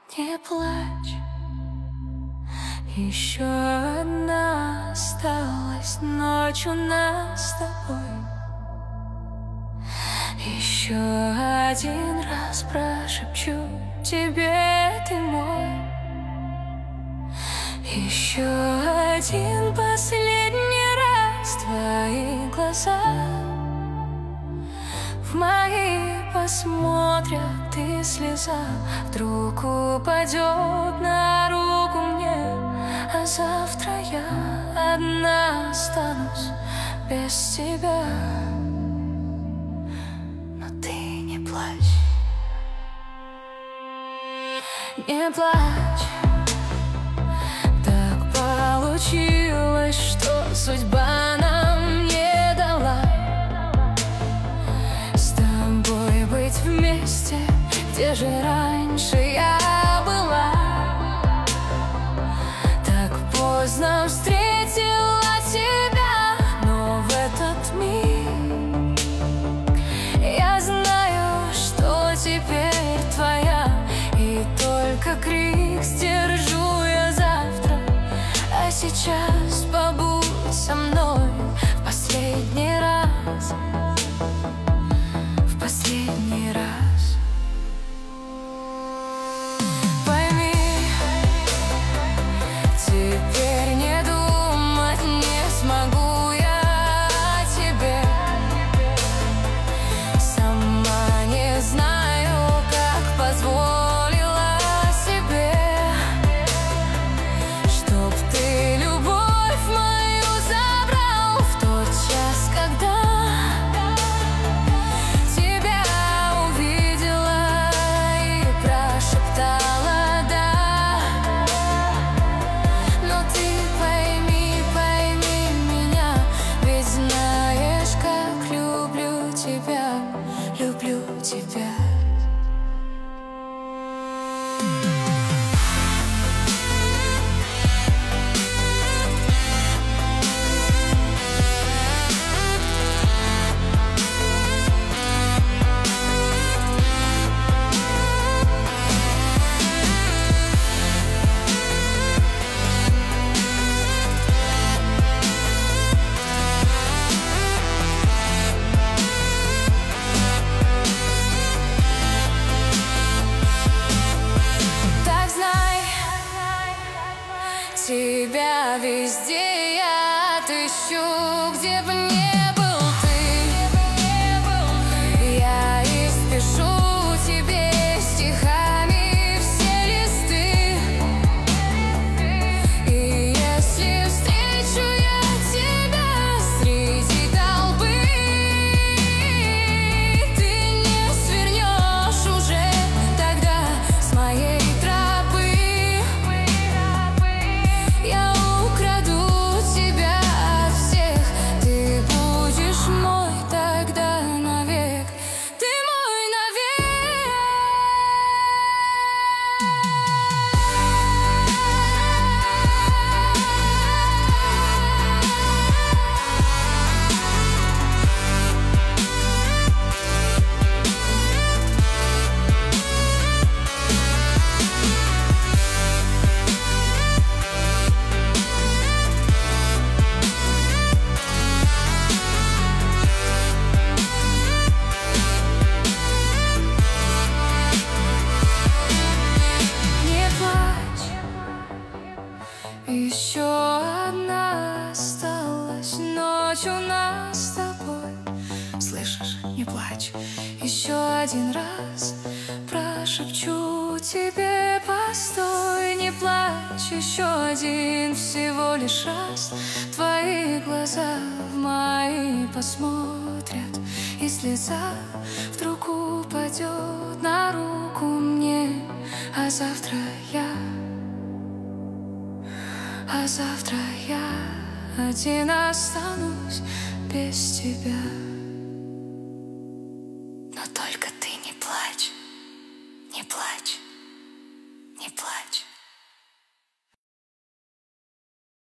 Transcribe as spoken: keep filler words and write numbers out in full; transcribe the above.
Не плачь, еще одна осталась ночь у нас с тобой. Еще один раз прошепчу тебе, ты мой. Еще один последний раз твои глаза в мои посмотрят, и слеза вдруг упадет на руку мне. А завтра я одна останусь без тебя. Но ты не плачь, не плачь. Так получилось, что судьба нам не дала с тобой быть вместе, где же раньше я была. Так поздно встретила тебя, но в этот миг я знаю, что теперь твоя, и только крик сдержу я завтра. А сейчас побудь со мной в последний раз, в последний раз. Пойми, теперь не думать не смогу я о тебе. Сама не знаю, как позволила себе, чтоб ты любовь мою забрал в тот час, когда тебя увидела и прошептала «да». Но ты пойми, пойми меня, ведь знаешь, как люблю тебя, люблю тебя. Так знай, тебя везде я отыщу, где бы не был ты. Я испишу тебе стихами все листы. И если встречу я тебя среди толпы, ты не свернешь уже тогда с моей тропы. Я украду тебя от всех, ты будешь мой тогда навек. Ты мой навек. Не плачь, еще одна осталась ночь у нас с тобой. Слышишь, не плачь, еще один раз прошепчу тебе постой. Не плачь, еще один всего лишь раз твои глаза в мои посмотрят, и слеза вдруг упадет на руку мне. А завтра я, а завтра я один останусь без тебя.